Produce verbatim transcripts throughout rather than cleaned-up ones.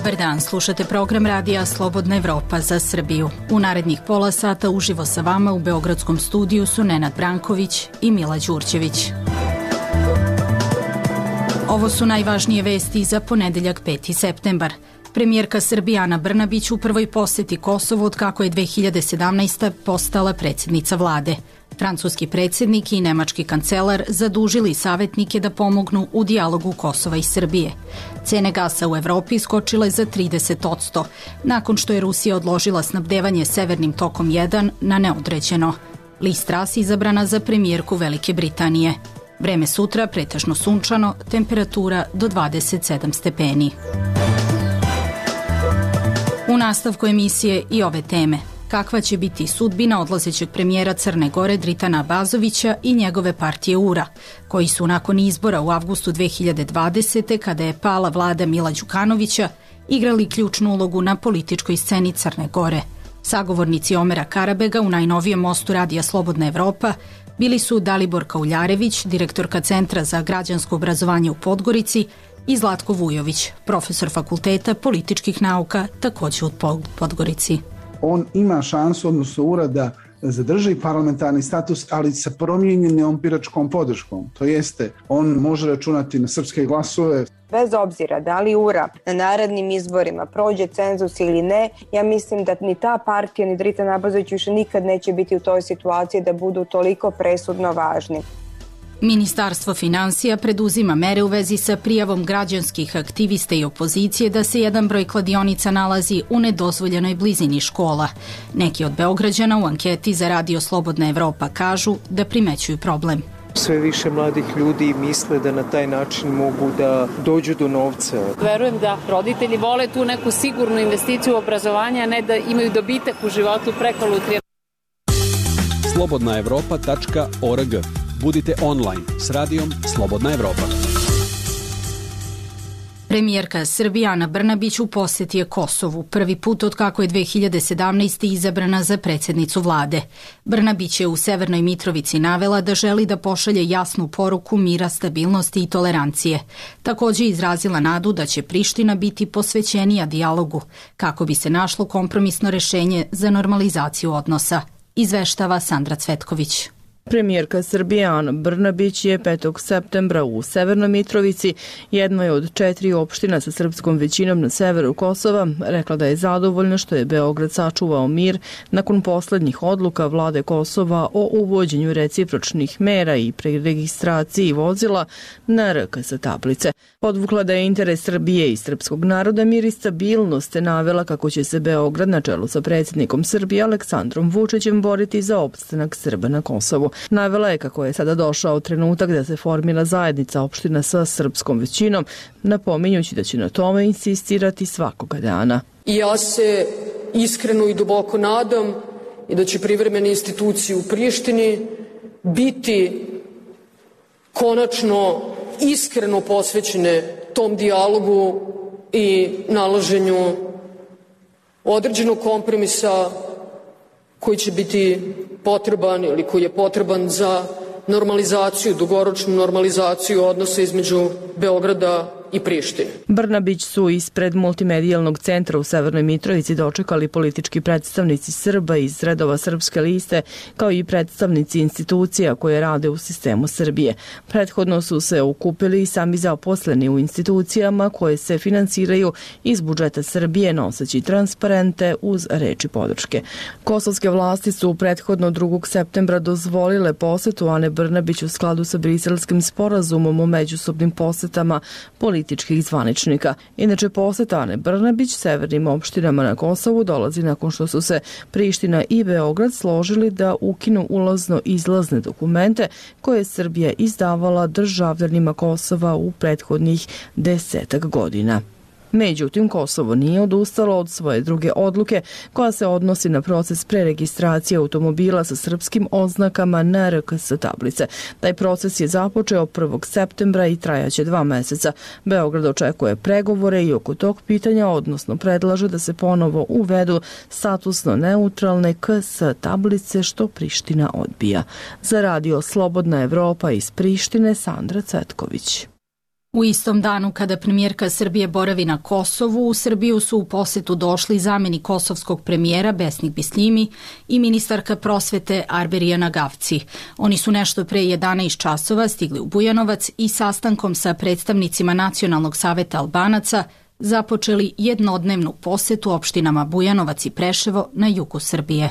Dobar dan, slušate program radija Slobodna Evropa za Srbiju. U narednih pola sata uživo sa vama u Beogradskom studiju su Nenad Branković i Mila Đurđević. Ovo su najvažnije vesti za ponedeljak peti septembar. Premijerka Srbije Ana Brnabić u prvoj poseti Kosovu od kako je dve hiljade sedamnaeste. postala predsjednica vlade. Francuski predsjednik i nemački kancelar zadužili savjetnike da pomognu u dijalogu Kosova i Srbije. Cene gasa u Evropi skočile za trideset posto, nakon što je Rusija odložila snabdevanje Severnim tokom jedan na neodređeno. Liz Truss izabrana za premijerku Velike Britanije. Vreme sutra pretežno sunčano, temperatura do dvadeset sedam stepeni. U nastavku emisije i ove teme. Kakva će biti sudbina odlazećeg premijera Crne Gore Dritana Abazovića i njegove partije U R A, koji su nakon izbora u avgustu dve hiljade dvadesete. kada je pala vlada Mila Đukanovića, igrali ključnu ulogu na političkoj sceni Crne Gore. Sagovornici Omera Karabega u najnovijem mostu radija Slobodna Evropa bili su Dalibor Kauljarević, direktorka Centra za građansko obrazovanje u Podgorici, i Zlatko Vujović, profesor Fakulteta političkih nauka, također u Podgorici. On ima šansu, odnosno U R A, da zadrži parlamentarni status, ali sa promijenjenom biračkom podrškom. To jeste, on može računati na srpske glasove. Bez obzira da li U R A na narednim izborima prođe cenzus ili ne, ja mislim da ni ta partija, ni Dritan Abazović više nikad neće biti u toj situaciji da budu toliko presudno važni. Ministarstvo finansija preduzima mere u vezi sa prijavom građanskih aktivista i opozicije da se jedan broj kladionica nalazi u nedozvoljenoj blizini škola. Neki od Beograđana u anketi za radio Slobodna Evropa kažu da primećuju problem. Sve više mladih ljudi misle da na taj način mogu da dođu do novca. Verujem da roditelji vole tu neku sigurnu investiciju u obrazovanje, a ne da imaju dobitak u životu preko lutrije. slobodna evropa tačka org. Budite online s radijom Slobodna Evropa. Premijerka Srbije Ana Brnabić u posjeti je Kosovu, prvi put od kako je dve hiljade sedamnaeste. izabrana za predsjednicu vlade. Brnabić je u Severnoj Mitrovici navela da želi da pošalje jasnu poruku mira, stabilnosti i tolerancije. Također izrazila nadu da će Priština biti posvećenija dijalogu, kako bi se našlo kompromisno rješenje za normalizaciju odnosa. Izveštava Sandra Cvetković. Premijerka Srbije Ana Brnabić je petog septembra u Severnoj Mitrovici, jednoj od četiri opština sa srpskom većinom na severu Kosova, rekla da je zadovoljna što je Beograd sačuvao mir nakon poslednjih odluka vlade Kosova o uvođenju recipročnih mera i preregistraciji vozila na R K S tablice. Podvukla da je interes Srbije i srpskog naroda mir i stabilnost, te navela kako će se Beograd na čelu sa predsjednikom Srbije Aleksandrom Vučićem boriti za opstanak Srba na Kosovu. Navela je kako je sada došao trenutak da se formira zajednica opština sa srpskom većinom, napominjući da će na tome insistirati svakoga dana. I ja se iskreno i duboko nadam i da će privremene institucije u Prištini biti konačno iskreno posvećene tom dijalogu i nalaženju određenog kompromisa koji će biti potreban ili koji je potreban za normalizaciju, dugoročnu normalizaciju odnosa između Beograda i Prištine. Brnabić su ispred multimedijalnog centra u Severnoj Mitrovici dočekali politički predstavnici Srba iz redova Srpske liste, kao i predstavnici institucija koje rade u sistemu Srbije. Prethodno su se okupili i sami zaposleni u institucijama koje se finansiraju iz budžeta Srbije, noseći transparente uz reči podrške. Kosovske vlasti su prethodno drugog septembra dozvolile posetu Ane Brnabić u skladu sa Briselskim sporazumom o međusobnim posetama političkih političkih zvaničnika. Inače, poseta Ane Brnabić severnim opštinama na Kosovu dolazi nakon što su se Priština i Beograd složili da ukinu ulazno-izlazne dokumente koje je Srbija izdavala državljanima Kosova u prethodnih desetak godina. Međutim, Kosovo nije odustalo od svoje druge odluke koja se odnosi na proces preregistracije automobila sa srpskim oznakama na R K S tablice. Taj proces je započeo prvog septembra i trajaće dva meseca. Beograd očekuje pregovore i oko tog pitanja, odnosno predlaže da se ponovo uvedu statusno neutralne K S tablice, što Priština odbija. Za radio Slobodna Evropa iz Prištine, Sandra Cvetković. U istom danu kada premijerka Srbije boravi na Kosovu, u Srbiju su u posetu došli zamenik kosovskog premijera Besnik Bislimi i ministarka prosvete Arberijana Gavci. Oni su nešto pre jedanaest časova stigli u Bujanovac i sastankom sa predstavnicima Nacionalnog saveta Albanaca započeli jednodnevnu posetu opštinama Bujanovac i Preševo na jugu Srbije.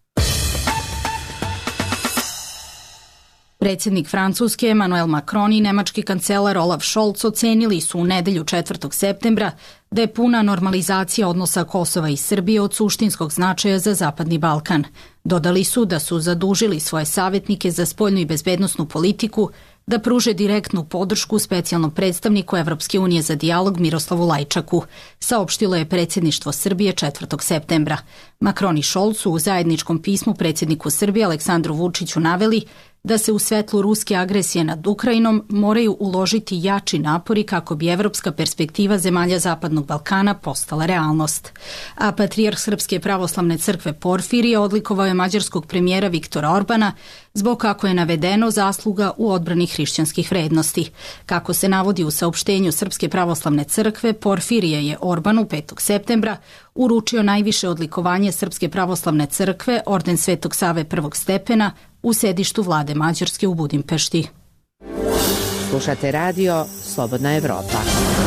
Predsjednik Francuske Emmanuel Macron i nemački kancelar Olaf Scholz ocenili su u nedelju četvrtog septembra da je puna normalizacija odnosa Kosova i Srbije od suštinskog značaja za Zapadni Balkan. Dodali su da su zadužili svoje savjetnike za spoljnu i bezbednosnu politiku da pruže direktnu podršku specijalnom predstavniku Evropske unije za dijalog Miroslavu Lajčaku, saopštilo je predsjedništvo Srbije četvrtog septembra. Macron i Scholz su u zajedničkom pismu predsjedniku Srbije Aleksandru Vučiću naveli da se u svetlu ruske agresije nad Ukrajinom moraju uložiti jači napori kako bi evropska perspektiva zemalja Zapadnog Balkana postala realnost. A patrijarh Srpske pravoslavne crkve Porfirije odlikovao je mađarskog premijera Viktora Orbana zbog, kako je navedeno, zasluga u odbrani hrišćanskih vrednosti. Kako se navodi u saopštenju Srpske pravoslavne crkve, Porfirije je Orbanu petog septembra uručio najviše odlikovanje Srpske pravoslavne crkve, orden Svetog Save prvog stepena, u sedištu vlade Mađarske u Budimpešti. Slušate radio Slobodna Evropa.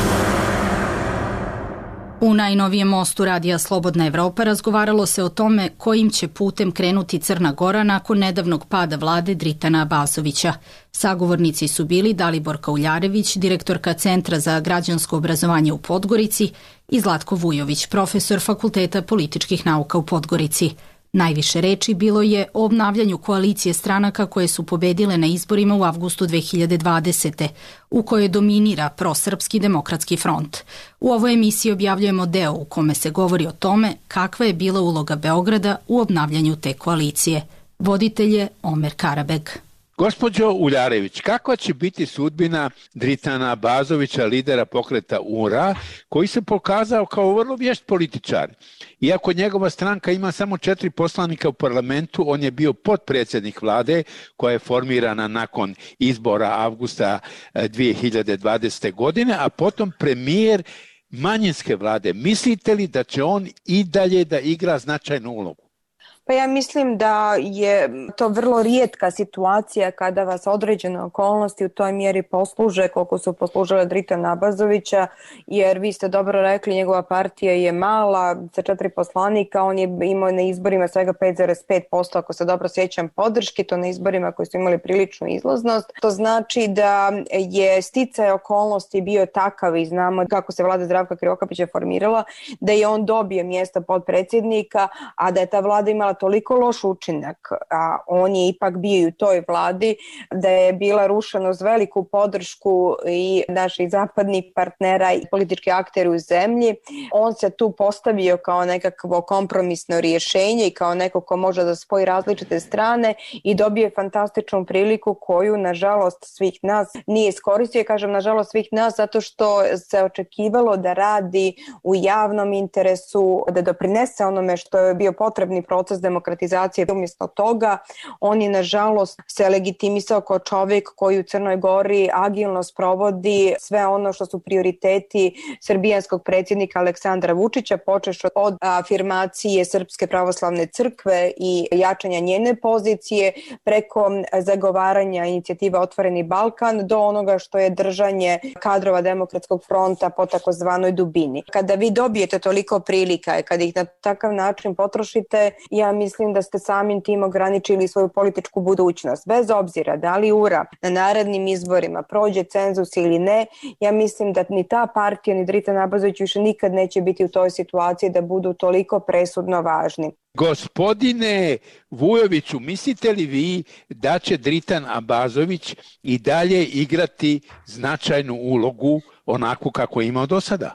U najnovijem mostu radija Slobodna Evropa razgovaralo se o tome kojim će putem krenuti Crna Gora nakon nedavnog pada vlade Dritana Abazovića. Sagovornici su bili Dalibor Kauljarević, direktorka Centra za građansko obrazovanje u Podgorici, i Zlatko Vujović, profesor Fakulteta političkih nauka u Podgorici. Najviše reči bilo je o obnavljanju koalicije stranaka koje su pobedile na izborima u avgustu dve hiljade dvadesete. u kojoj dominira prosrpski demokratski front. U ovoj emisiji objavljujemo deo u kome se govori o tome kakva je bila uloga Beograda u obnavljanju te koalicije. Voditelj je Omer Karabeg. Gospođo Uljarević, kakva će biti sudbina Dritana Abazovića, lidera pokreta U R A, koji se pokazao kao vrlo vješt političar? Iako njegova stranka ima samo četiri poslanika u parlamentu, on je bio potpredsjednik vlade koja je formirana nakon izbora avgusta dve hiljade dvadesete. godine, a potom premijer manjinske vlade. Mislite li da će on i dalje da igra značajnu ulogu? Pa ja mislim da je to vrlo rijetka situacija kada vas određene okolnosti u toj mjeri posluže koliko su poslužile Dritana Abazovića, jer vi ste dobro rekli, njegova partija je mala, sa četiri poslanika, on je imao na izborima svega pet zarez pet posto, ako se dobro sjećam, podrške, to na izborima koji su imali priličnu izlaznost. To znači da je sticaj okolnosti bio takav i znamo kako se vlada Zdravka Krivokapića formirala, da je on dobio mjesto podpredsjednika, a da je ta vlada imala toliko loš učinak, a on je ipak bio i u toj vladi, da je bila rušena uz veliku podršku i naših zapadnih partnera i politički akteri u zemlji. On se tu postavio kao nekakvo kompromisno rješenje i kao neko ko može da spoji različite strane i dobije fantastičnu priliku koju, nažalost, svih nas nije iskoristio. Kažem, nažalost, svih nas, zato što se očekivalo da radi u javnom interesu, da doprinese onome što je bio potrebni proces demokratizacije. Umjesto toga, on je nažalost se legitimisao kao čovjek koji u Crnoj Gori agilno sprovodi sve ono što su prioriteti srbijanskog predsjednika Aleksandra Vučića, počevši od afirmacije Srpske pravoslavne crkve i jačanja njene pozicije, preko zagovaranja inicijative Otvoreni Balkan, do onoga što je držanje kadrova Demokratskog fronta po takozvanoj dubini. Kada vi dobijete toliko prilika i kada ih na takav način potrošite, ja mislim da ste samim tim ograničili svoju političku budućnost. Bez obzira da li U R A na narednim izborima prođe cenzus ili ne, ja mislim da ni ta partija ni Dritan Abazović više nikad neće biti u toj situaciji da budu toliko presudno važni. Gospodine Vujoviću, mislite li vi da će Dritan Abazović i dalje igrati značajnu ulogu onako kako je imao do sada?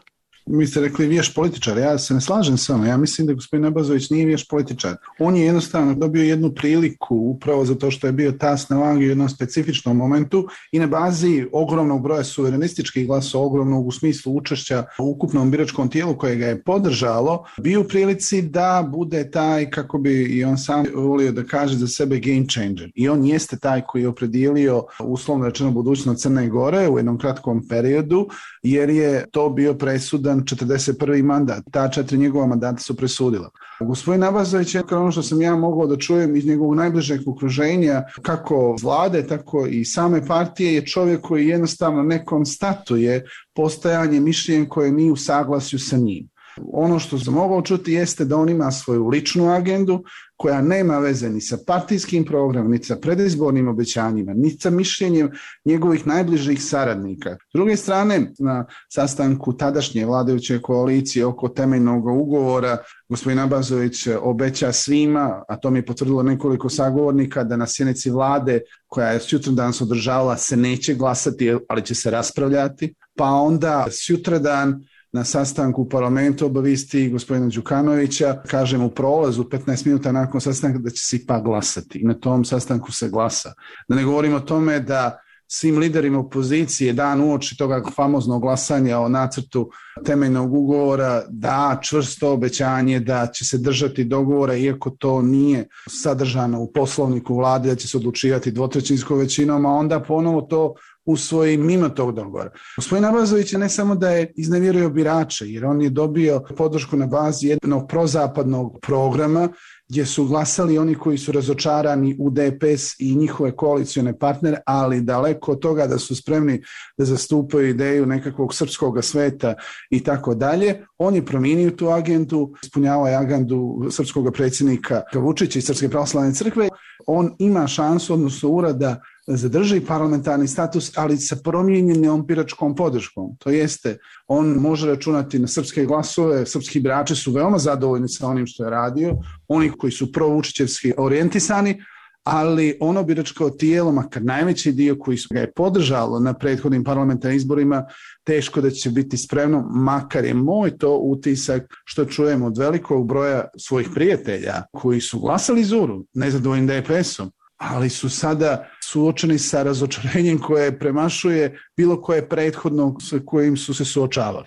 Mi ste rekli vješ političar, ja se ne slažem s vama, ja mislim da gospodin Abazović nije vješ političar. On je jednostavno dobio jednu priliku upravo zato što je bio tas na vagi u jednom specifičnom momentu i na bazi ogromnog broja suverenističkih glasova, ogromnog u smislu učešća u ukupnom biračkom tijelu koje ga je podržalo, bio u prilici da bude taj, kako bi i on sam volio da kaže za sebe, game changer. I on jeste taj koji je opredijelio uslovno rečeno budućnost Crne Gore u jednom kratkom periodu, jer je to bio presudan četrdeset prvi mandat. Ta četiri njegova mandata su presudila. Gospodin Abazović je, ono što sam ja mogao da čujem iz njegovog najbližeg okruženja, kako vlade, tako i same partije, je čovjek koji jednostavno ne konstatuje postojanje mišljenja koje nije u saglasju sa njim. Ono što sam mogao čuti jeste da on ima svoju ličnu agendu koja nema veze ni sa partijskim programom, ni sa predizbornim obećanjima, ni sa mišljenjem njegovih najbližih saradnika. S druge strane, na sastanku tadašnje vladajuće koalicije oko temeljnog ugovora, gospodin Abazović obeća svima, a to mi je potvrdilo nekoliko sagovornika, da na sjednici vlade koja je sutradan se održavala se neće glasati, ali će se raspravljati, pa onda sutradan na sastanku u parlamentu obavijesti gospodina Đukanovića, kažem u prolazu petnaest minuta nakon sastanka, da će se ipak glasati. I na tom sastanku se glasa. Da ne govorim o tome da svim liderima opozicije dan uoči toga famoznog glasanja o nacrtu temeljnog ugovora da čvrsto obećanje da će se držati dogovora, iako to nije sadržano u poslovniku vlade, da će se odlučivati dvotrećinskom većinom, a onda ponovo to usvoji mimo tog dogovora. Gospodin Abazović je ne samo da je iznevjerio birače, jer on je dobio podršku na bazi jednog prozapadnog programa gdje su glasali oni koji su razočarani u D P S i njihove koalicione partnere, ali daleko od toga da su spremni da zastupaju ideju nekakvog srpskog sveta i tako dalje. On je promijenio tu agendu, ispunjavao je agendu srpskog predsjednika Vučića i Srpske pravoslavne crkve. On ima šansu, odnosno urada, zadrži parlamentarni status, ali sa promijenjenom biračkom podrškom. To jeste, on može računati na srpske glasove, srpski birači su veoma zadovoljni sa onim što je radio, oni koji su provučićevski orijentisani, ali ono biračko tijelo, makar najveći dio koji su ga je podržalo na prethodnim parlamentarnim izborima, teško da će biti spremno, makar je moj to utisak što čujemo od velikog broja svojih prijatelja koji su glasali Zuru, nezadovoljni D P S-om, ali su sada suočeni sa razočarenjem koje premašuje bilo koje prethodno sa kojim su se suočavali.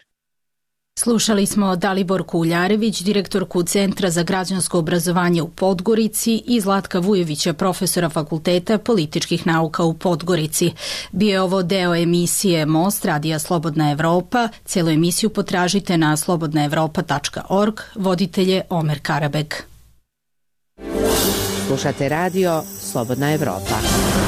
Slušali smo Daliborku Uljarević, direktorku Centra za građansko obrazovanje u Podgorici, i Zlatka Vujovića, profesora Fakulteta političkih nauka u Podgorici. Bio je ovo deo emisije Most radija Slobodna Evropa. Cijelu emisiju potražite na slobodna evropa tačka org. Voditelj je Omer Karabeg. Slušate radio Slobodna Evropa.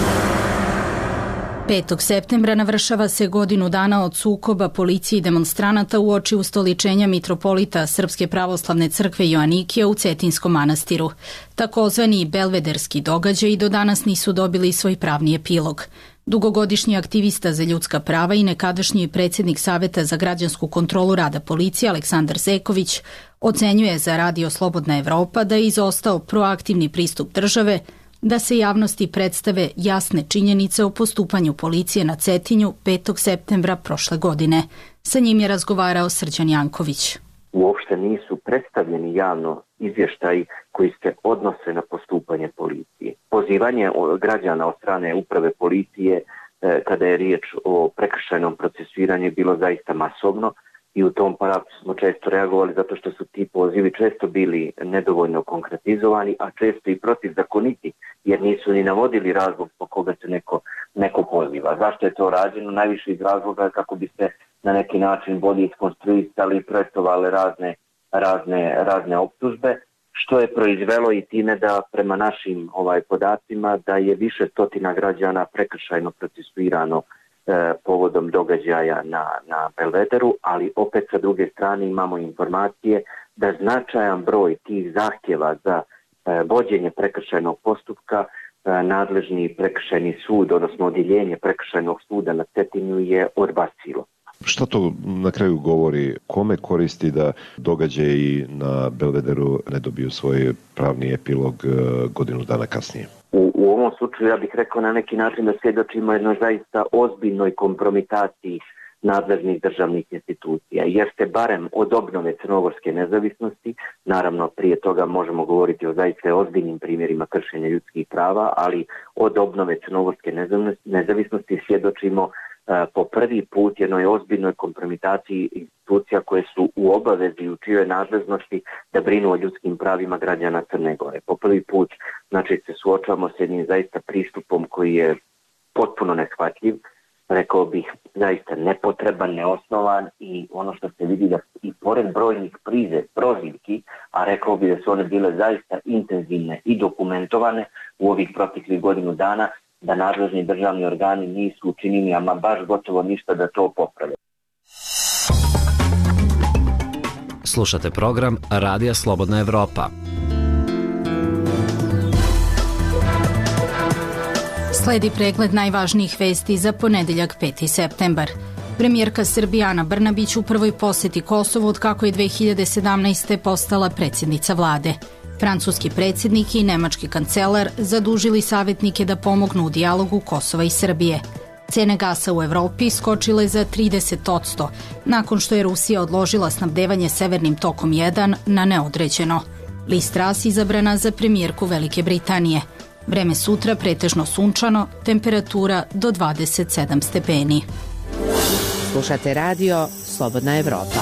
petog septembra navršava se godinu dana od sukoba policije i demonstranata uoči ustoličenja mitropolita Srpske pravoslavne crkve Joanikija u Cetinskom manastiru. Takozvani belvederski događaji do danas nisu dobili svoj pravni epilog. Dugogodišnji aktivista za ljudska prava i nekadašnji predsjednik Saveta za građansku kontrolu rada policije Aleksandar Zeković ocenjuje za radio Slobodna Evropa da je izostao proaktivni pristup države, da se javnosti predstave jasne činjenice o postupanju policije na Cetinju petog septembra prošle godine. Sa njim je razgovarao Srđan Janković. Uopšte nisu predstavljeni javno izvještaji koji se odnose na postupanje policije. Pozivanje građana od strane uprave policije kada je riječ o prekršajnom procesuiranju je bilo zaista masovno i u tom pravcu smo često reagovali zato što su ti pozivi često bili nedovoljno konkretizovani, a često i protivzakoniti, jer nisu ni navodili razlog po koga se neko, neko poziva. Zašto je to rađeno? Najviše iz razloga kako bi se na neki način bolje iskonstruisali i projektovale razne, razne, razne optužbe, što je proizvelo i time da prema našim ovaj podacima da je više stotina građana prekršajno procesuirano e, povodom događaja na, na Belvederu, ali opet sa druge strane imamo informacije da značajan broj tih zahtjeva za e, vođenje prekršajnog postupka e, nadležni prekršajni sud, odnosno odjeljenje prekršajnog suda na Cetinju je odbacilo. Što to na kraju govori? Kome koristi da događaji na Belvederu ne dobiju svoj pravni epilog godinu dana kasnije? U, u ovom slučaju ja bih rekao na neki način da svjedočimo jednoj zaista ozbiljnoj kompromitaciji nadležnih državnih institucija, jer se barem od obnove crnogorske nezavisnosti, naravno prije toga možemo govoriti o zaista ozbiljnim primjerima kršenja ljudskih prava, ali od obnove crnogorske nezavisnosti svjedočimo po prvi put jednoj ozbiljnoj kompromitaciji institucija koje su u obavezi u čijoj nadležnosti da brinu o ljudskim pravima građana Crne Gore. Po prvi put znači, se suočavamo s jednim zaista pristupom koji je potpuno neshvatljiv, rekao bih zaista nepotreban, neosnovan i ono što se vidi da i pored brojnih prize, prozivki, a rekao bih da su one bile zaista intenzivne i dokumentovane u ovih proteklih godinu dana, da nadležni državni organi nisu učinili ama baš gotovo ništa da to poprave. Slušate program Radija Slobodna Evropa. Sledi pregled najvažnijih vesti za ponedeljak peti septembar. Premijerka Srbije Ana Brnabić u prvoj poseti Kosovu od kako je dve hiljade sedamnaeste. postala predsjednica vlade. Francuski predsjednik i nemački kancelar zadužili savjetnike da pomognu u dijalogu Kosova i Srbije. Cene gasa u Evropi skočile za trideset posto nakon što je Rusija odložila snabdevanje Severnim tokom jedan na neodređeno. Liz Truss izabrana za premijerku Velike Britanije. Vreme sutra pretežno sunčano, temperatura do dvadeset sedam stepeni. Slušate radio Slobodna Evropa.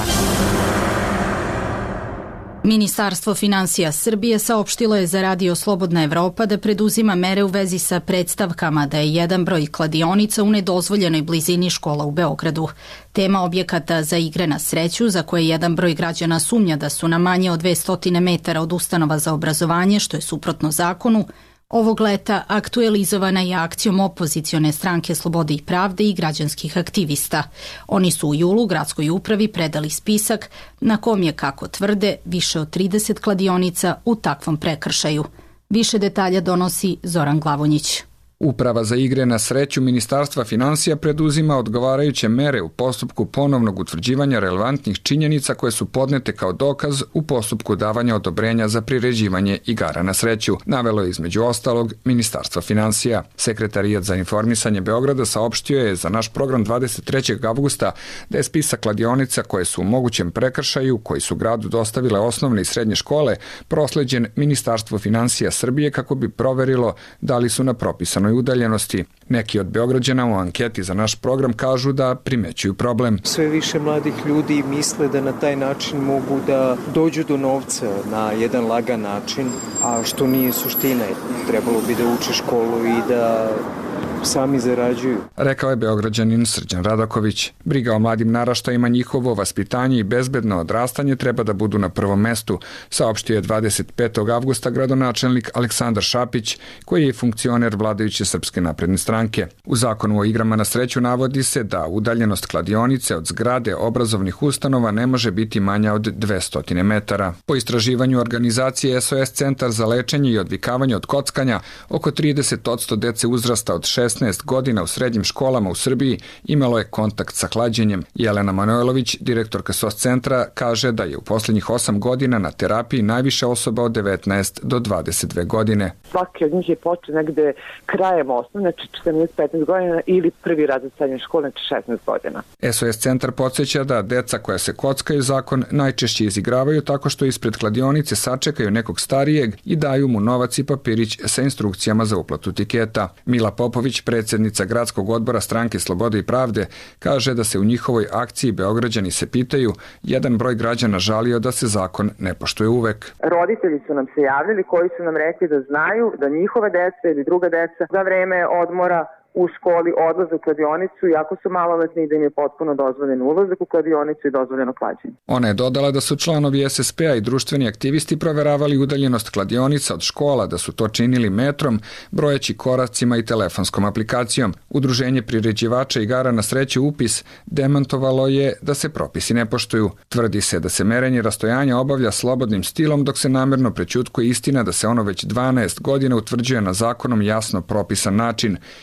Ministarstvo finansija Srbije saopštilo je za Radio Slobodna Evropa da preduzima mere u vezi sa predstavkama da je jedan broj kladionica u nedozvoljenoj blizini škola u Beogradu. Tema objekata za igre na sreću, za koje jedan broj građana sumnja da su na manje od dvesta metara od ustanova za obrazovanje, što je suprotno zakonu, ovog leta aktualizovana je akcijom opozicione stranke Slobode i pravde i građanskih aktivista. Oni su u julu gradskoj upravi predali spisak na kom je, kako tvrde, više od trideset kladionica u takvom prekršaju. Više detalja donosi Zoran Glavonjić. Uprava za igre na sreću Ministarstva finansija preduzima odgovarajuće mere u postupku ponovnog utvrđivanja relevantnih činjenica koje su podnete kao dokaz u postupku davanja odobrenja za priređivanje igara na sreću, navelo je između ostalog Ministarstvo finansija. Sekretarijat za informisanje Beograda saopštio je za naš program dvadeset trećeg avgusta da je spisak kladionica koje su u mogućem prekršaju, koji su gradu dostavile osnovne i srednje škole, prosleđen Ministarstvu finansija Srbije kako bi proverilo da li su na propisanoj udaljenosti. Neki od Beograđana u anketi za naš program kažu da primećuju problem. Sve više mladih ljudi misle da na taj način mogu da dođu do novca na jedan lagan način, a što nije suština. Trebalo bi da uče školu i da sami zarađuju. Rekao je Beograđanin Srđan Radaković. Briga o mladim naraštajima, njihovo vaspitanje i bezbedno odrastanje treba da budu na prvom mestu, saopštio je dvadeset petog avgusta gradonačelnik Aleksandar Šapić, koji je funkcioner vladajuće Srpske napredne stranke. U zakonu o igrama na sreću navodi se da udaljenost kladionice od zgrade obrazovnih ustanova ne može biti manja od dvesta metara. Po istraživanju organizacije S O S Centar za lečenje i odvikavanje od kockanja, oko trideset posto dece uzrasta od šesnaest godina u srednjim školama u Srbiji imalo je kontakt sa hlađenjem. Jelena Manojlović, direktorka S O S centra, kaže da je u posljednjih osam godina na terapiji najviše osoba od devetnaest do dvadeset dve godine. Svaki od njih je počeo negde krajem osnovne, znači četrnaest petnaest godina ili prvi razred srednje škole, znači šesnaest godina. S O S centar podsjeća da deca koja se kockaju zakon najčešće izigravaju tako što ispred kladionice sačekaju nekog starijeg i daju mu novac i papirić sa instrukcijama za uplatu tiketa. Mila Popović, predsjednica gradskog odbora stranke Slobode i pravde, kaže da se u njihovoj akciji Beograđani se pitaju, jedan broj građana žalio da se zakon ne poštuje uvek. Roditelji su nam se javljali koji su nam rekli da znaju da njihove deca ili druga deca za vreme odmora u školi odlaze u kladionicu, iako su maloletni i da im je potpuno dozvoljen ulazak u kladionicu i dozvoljeno klađenje. Ona je dodala da su članovi S S P-a i društveni aktivisti proveravali udaljenost kladionica od škola, da su to činili metrom, brojeći koracima i telefonskom aplikacijom. Udruženje priređivača igara na sreću Upis demantovalo je da se propisi ne poštuju. Tvrdi se da se merenje rastojanja obavlja slobodnim stilom, dok se namerno prećutkuje istina da se ono već dvanaest godina utvrđuje na zakonom jasno propisan način. Između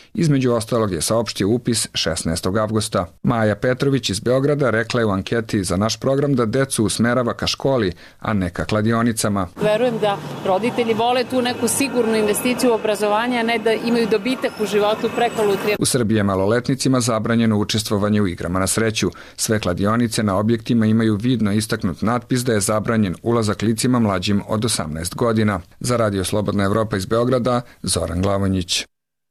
između ostalog je saopštio upis šesnaestog avgusta. Maja Petrović iz Beograda rekla je u anketi za naš program da decu usmerava ka školi, a ne ka kladionicama. Verujem da roditelji vole tu neku sigurnu investiciju u obrazovanje, a ne da imaju dobitak u životu preko lutrije. U Srbiji je maloletnicima zabranjeno učestvovanje u igrama na sreću. Sve kladionice na objektima imaju vidno istaknut natpis da je zabranjen ulazak licima mlađim od osamnaest godina. Za Radio Slobodna Evropa iz Beograda, Zoran Glavonjić.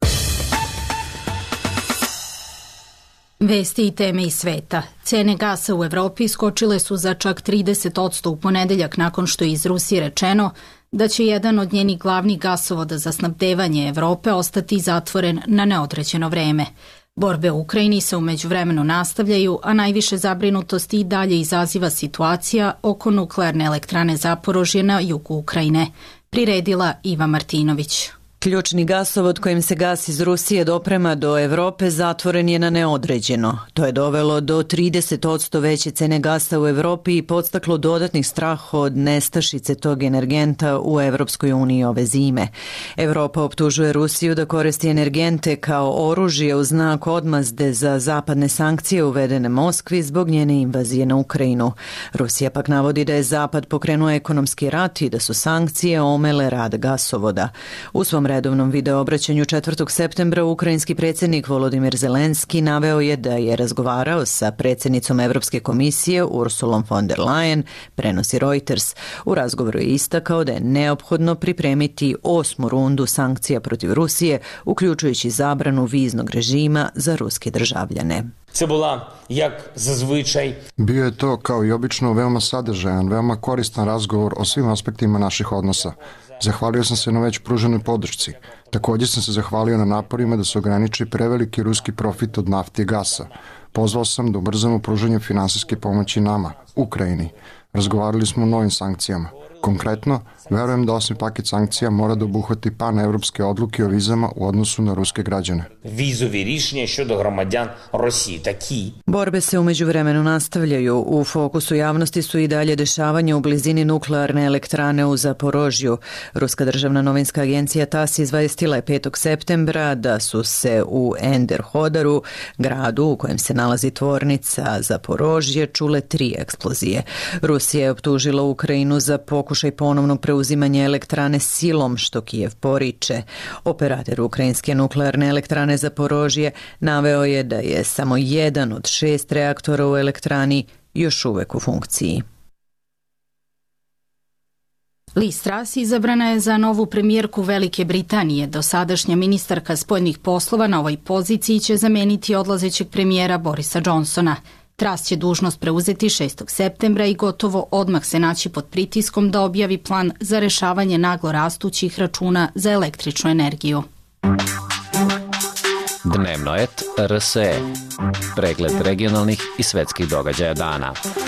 Vesti i teme iz sveta. Cene gasa u Evropi skočile su za čak trideset posto u ponedeljak nakon što je iz Rusije rečeno da će jedan od njenih glavnih gasovoda za snabdevanje Evrope ostati zatvoren na neodređeno vreme. Borbe u Ukrajini se u međuvremenu nastavljaju, a najviše zabrinutosti i dalje izaziva situacija oko nuklearne elektrane Zaporožje na jugu Ukrajine. Priredila Iva Martinović. Ključni gasovod kojim se gas iz Rusije doprema do Evrope zatvoren je na neodređeno. To je dovelo do trideset posto veće cene gasa u Evropi i podstaklo dodatnih strah od nestašice tog energenta u Evropskoj uniji ove zime. Evropa optužuje Rusiju da koristi energente kao oružje u znak odmazde za zapadne sankcije uvedene Moskvi zbog njene invazije na Ukrajinu. Rusija pak navodi da je Zapad pokrenuo ekonomski rat i da su sankcije omele rad gasovoda. U svom redovnom videoobraćanju četvrtog septembra ukrajinski predsjednik Volodimir Zelenski naveo je da je razgovarao sa predsjednicom Evropske komisije Ursulom von der Leyen, prenosi Reuters. U razgovoru je istakao da je neophodno pripremiti osmu rundu sankcija protiv Rusije, uključujući zabranu viznog režima za ruske državljane. Це була, як зазвичай. Bio je to, kao i obično, veoma sadržajan, veoma koristan razgovor o svim aspektima naših odnosa. Zahvalio sam se na već pruženoj podršci. Također sam se zahvalio na naporima da se ograniči preveliki ruski profit od nafte i gasa. Pozvao sam da ubrzamo pružanje finansijske pomoći nama, Ukrajini. Razgovarali smo o novim sankcijama. Konkretno, verujem da osmi paket sankcija mora da obuhvati panevropske odluke o vizama u odnosu na ruske građane. Візові рішення щодо громадян Росії такі. Borbe se umeđu vremenu nastavljaju. U fokusu javnosti su i dalje dešavanja u blizini nuklearne elektrane u Zaporožju. Ruska državna novinska agencija TASS izvestila je petog septembra da su se u Enderhodaru, gradu u kojem se nalazi tvornica Zaporožje, čule tri eksplozije. Rusija je optužila Ukrajinu za pokušaj ponovnog preuzimanja elektrane silom, što Kijev poriče. Operator ukrajinske nuklearne elektrane Zaporožje naveo je da je samo jedan od šest reaktora u elektrani još uvek u funkciji. Liz Truss izabrana je za novu premijerku Velike Britanije. Dosadašnja ministarka spoljnih poslova na ovoj poziciji će zameniti odlazećeg premijera Borisa Johnsona. Truss će dužnost preuzeti šestog septembra i gotovo odmah se naći pod pritiskom da objavi plan za rešavanje naglo rastućih računa za električnu energiju. Dnevnoet R S E. Pregled regionalnih i svetskih događaja dana.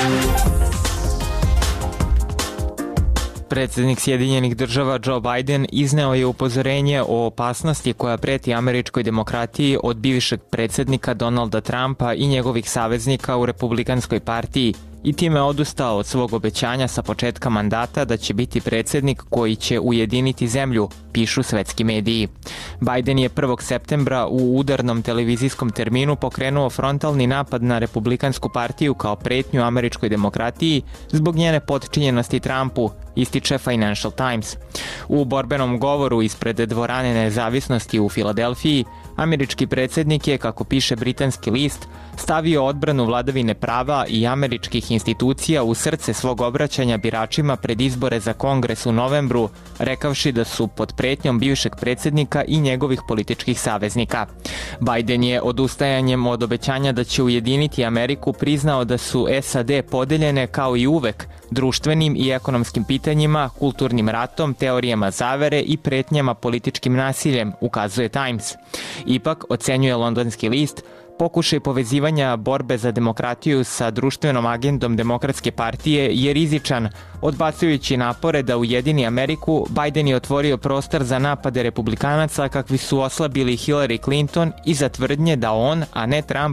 Predsjednik Sjedinjenih država Joe Biden izneo je upozorenje o opasnosti koja preti američkoj demokratiji od bivšeg predsjednika Donalda Trumpa i njegovih saveznika u Republikanskoj partiji i time odustao od svog obećanja sa početka mandata da će biti predsjednik koji će ujediniti zemlju, pišu svetski mediji. Biden je prvog septembra u udarnom televizijskom terminu pokrenuo frontalni napad na Republikansku partiju kao pretnju američkoj demokratiji zbog njene potčinjenosti Trumpu, ističe Financial Times. U borbenom govoru ispred dvorane Nezavisnosti u Filadelfiji, američki predsjednik je, kako piše britanski list, stavio odbranu vladavine prava i američkih institucija u srce svog obraćanja biračima pred izbore za Kongres u novembru, rekavši da su pod pretnjom bivšeg predsjednika i njegovih političkih saveznika. Biden je odustajanjem od obećanja da će ujediniti Ameriku priznao da su S A D podeljene kao i uvek društvenim i ekonomskim pitanjima, kulturnim ratom, teorijama zavere i pretnjama političkim nasiljem, ukazuje Times. Ipak, ocenjuje londonski list, pokušaj povezivanja borbe za demokratiju sa društvenom agendom Demokratske partije je rizičan. Odbacujući napore da ujedini Ameriku, Biden je otvorio prostor za napade republikanaca kakvi su oslabili Hillary Clinton i za tvrdnje da on, a ne Trump,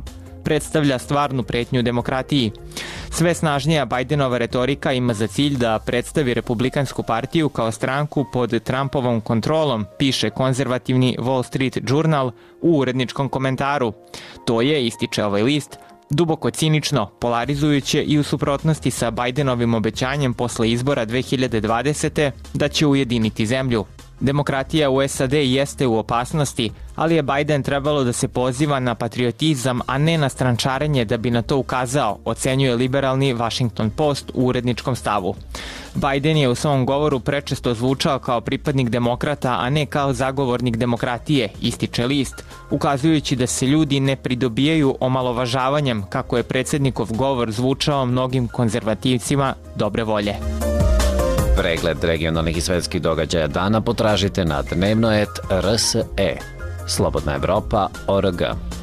predstavlja stvarnu pretnju demokratiji. Sve snažnija Bajdenova retorika ima za cilj da predstavi Republikansku partiju kao stranku pod Trumpovom kontrolom, piše konzervativni Wall Street Journal u uredničkom komentaru. To je, ističe ovaj list, duboko cinično, polarizujuće i u suprotnosti sa Bajdenovim obećanjem posle izbora dve hiljade dvadesete. da će ujediniti zemlju. Demokratija u S A D jeste u opasnosti, ali je Biden trebalo da se poziva na patriotizam, a ne na strančarenje da bi na to ukazao, ocenjuje liberalni Washington Post u uredničkom stavu. Biden je u svom govoru prečesto zvučao kao pripadnik demokrata, a ne kao zagovornik demokratije, ističe list, ukazujući da se ljudi ne pridobijaju omalovažavanjem, kako je predsjednikov govor zvučao mnogim konzervativcima dobre volje. Pregled regionalnih i svetskih događaja dana potražite na dnevnoet R S E. Slobodna Evropa tačka org.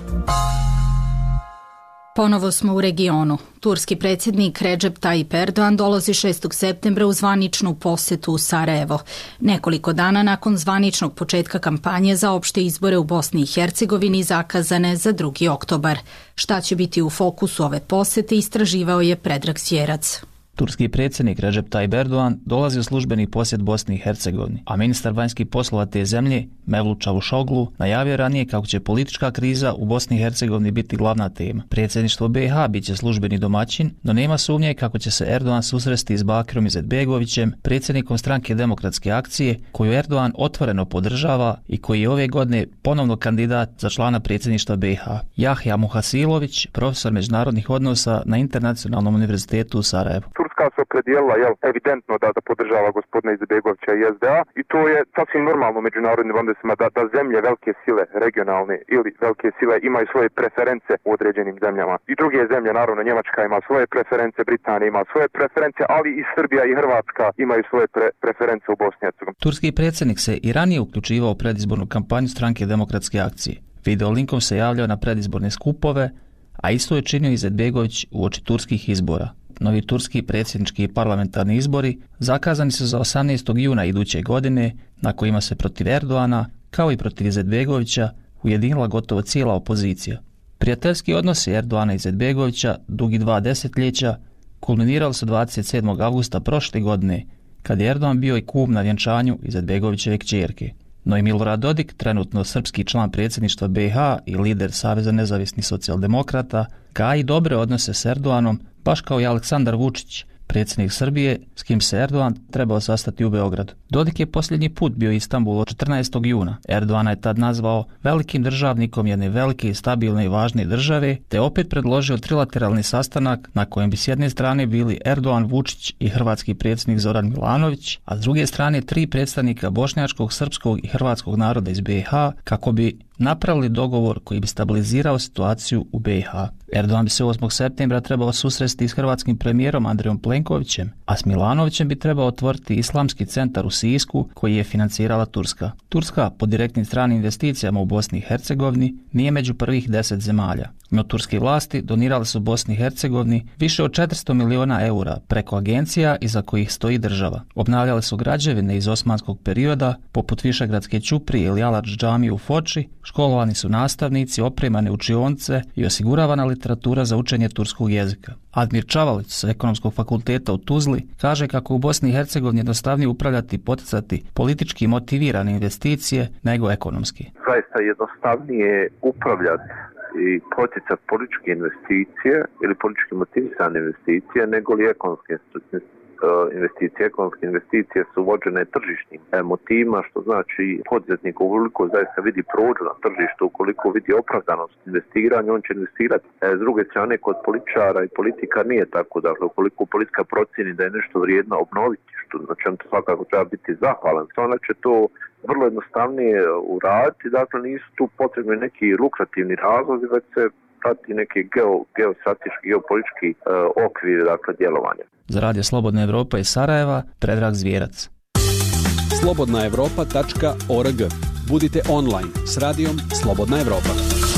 Ponovo smo u regionu. Turski predsjednik Recep Tayyip Erdogan dolazi šestog septembra u zvaničnu posetu u Sarajevo. Nekoliko dana nakon zvaničnog početka kampanje za opšte izbore u Bosni i Hercegovini zakazane za drugi oktobar. Šta će biti u fokusu ove posete istraživao je Predrag Sjerac. Turski predsjednik Recep Tayyip Erdogan dolazi u službeni posjet Bosni i Hercegovini, a ministar vanjskih poslova te zemlje, Mevlut Čavuşoglu, najavio ranije kako će politička kriza u Bosni i Hercegovini biti glavna tema. Predsjedništvo B iH bit će službeni domaćin, no nema sumnje kako će se Erdogan susresti s Bakirom Izetbegovićem, predsjednikom stranke Demokratske akcije, koju Erdogan otvoreno podržava i koji je ove godine ponovno kandidat za člana predsjedništva B iH. Jahja Muhasilović, profesor međunarodnih odnosa na Internacionalnom univerzitetu u Sarajevu. Turska se opredijelila, jel, evidentno da, da podržava gospodina Izetbegovića i S D A i to je sasvim normalno u međunarodnim odnosima da, da zemlje velike sile, regionalne ili velike sile imaju svoje preference u određenim zemljama. I druge zemlje, naravno Njemačka ima svoje preference, Britanija ima svoje preference, ali i Srbija i Hrvatska imaju svoje pre, preference u Bosni i Hercegovini. Turski predsjednik se i ranije uključivao u predizbornu kampanju stranke Demokratske akcije. Video linkom se javljao na predizborne skupove, a isto je činio Izetbegović uoči turskih izbora. Novi turski predsjednički i parlamentarni izbori zakazani su za osamnaestog juna iduće godine, na kojima se protiv Erdogana, kao i protiv Izetbegovića, ujedinila gotovo cijela opozicija. Prijateljski odnosi Erdogana i Izetbegovića, dugi dva desetljeća, kulminirali su dvadeset sedmog avgusta prošle godine, kad je Erdogan bio i kum na vjenčanju Izetbegovićeve kćerke. No i Milorad Dodik, trenutno srpski član predsjedništva B iH i lider Saveza nezavisnih socijaldemokrata, gaji dobre odnose s Erdoganom, baš kao i Aleksandar Vučić, predsjednik Srbije, s kim se Erdogan trebao sastati u Beogradu. Dodik je posljednji put bio u Istanbulu četrnaestog juna. Erdogana je tad nazvao velikim državnikom jedne velike, stabilne i važne države, te opet predložio trilateralni sastanak na kojem bi s jedne strane bili Erdogan, Vučić i hrvatski predsjednik Zoran Milanović, a s druge strane tri predstavnika bošnjačkog, srpskog i hrvatskog naroda iz B iH, kako bi napravili dogovor koji bi stabilizirao situaciju u B iH. Erdogan bi se osmog septembra trebao susresti s hrvatskim premijerom Andrejom Plenkovićem, a s Milanovićem bi trebao otvoriti islamski centar u Sisku koji je financirala Turska. Turska po direktnim stranim investicijama u Bosni i Hercegovini nije među prvih deset zemalja. No turske vlasti donirale su Bosni i Hercegovini više od četiristo miliona eura preko agencija iza kojih stoji država. Obnavljale su građevine iz osmanskog perioda, poput Višegradske ćuprije ili Aladž džamije u Foči, školovani su nastavnici, opremane učionice i osiguravana literatura za učenje turskog jezika. Admir Čavalić sa Ekonomskog fakulteta u Tuzli kaže kako u Bosni i Hercegovini jednostavnije upravljati i poticati politički motivirane investicije nego ekonomski. Zaista jednostavnije upravljati i poticati političke investicije ili politički motivisane investicije nego li ekonomske investicije. Ekonomske investicije su vođene tržišnim motivima, što znači poduzetnik ukoliko zaista vidi prođu na tržištu, ukoliko vidi opravdanost investiranja, on će investirati. S druge strane, kod političara i politika nije tako. Dakle, ukoliko politika procjeni da je nešto vrijedno obnoviti, što na čemu to svakako treba biti zahvalan, onda će to vrlo jednostavnije uraditi. Dakle, nisu tu potrebni neki lukrativni razlozi, već se prati neki geo, geostrateški, geopolitički e, okvir, dakle, djelovanja. Za Radio Slobodna Evropa iz Sarajeva, Predrag Zvijerac. slobodna evropa tačka org. Budite online s radijom Slobodna Evropa.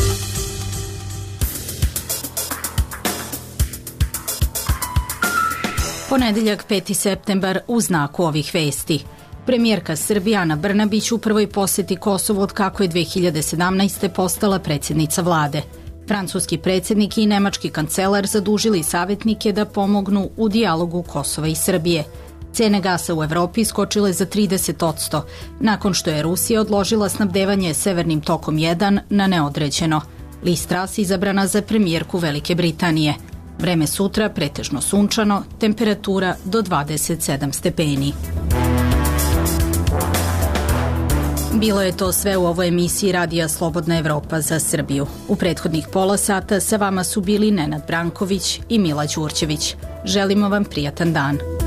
Ponedeljak peti septembar u znaku ovih vesti. Premijerka Srbije Ana Brnabić u prvoj posjeti Kosovu od kako je dve hiljade sedamnaeste postala predsjednica vlade. Francuski predsjednik i nemački kancelar zadužili savjetnike da pomognu u dijalogu Kosova i Srbije. Cene gasa u Evropi skočile za trideset odsto, nakon što je Rusija odložila snabdevanje Severnim tokom jedan na neodređeno. Liz Truss izabrana za premijerku Velike Britanije. Vreme sutra pretežno sunčano, temperatura do dvadeset sedam stepeni. Bilo je to sve u ovoj emisiji Radija Slobodna Evropa za Srbiju. U prethodnih pola sata sa vama su bili Nenad Branković i Mila Đurđević. Želimo vam prijatan dan.